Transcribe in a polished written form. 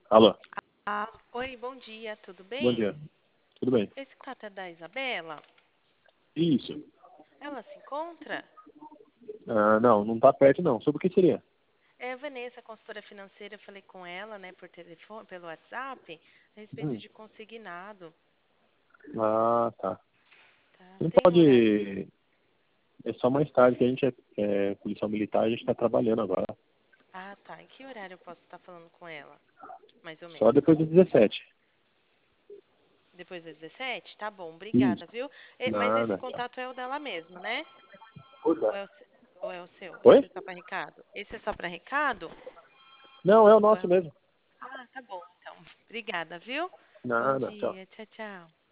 Alô, Oi, bom dia, tudo bom bem? dia. Tudo bem? Esse contato é da Isabela? Isso. Ela se encontra? Não tá perto não. Sobre o que seria? É a Vanessa, consultora financeira, eu falei com ela, né, por telefone, pelo WhatsApp, a respeito Hum. de consignado, Tá. tá? Não Tem um horário? pode. É só mais tarde que a gente é policial militar, a gente tá trabalhando agora. Ah, tá. Em que horário eu posso estar falando com ela? Mais ou Só menos. depois dos 17. Depois das 17? Tá bom, Isso. obrigada, viu? Mas esse Nada. contato é o dela mesmo, né? Ou é o, ou é o seu? Esse Oi? é só para recado? Esse é só para recado? Não, é o Ou é nosso o... mesmo. Ah, tá bom, então. Obrigada, viu? Bom Nada, tchau. dia, tchau, tchau.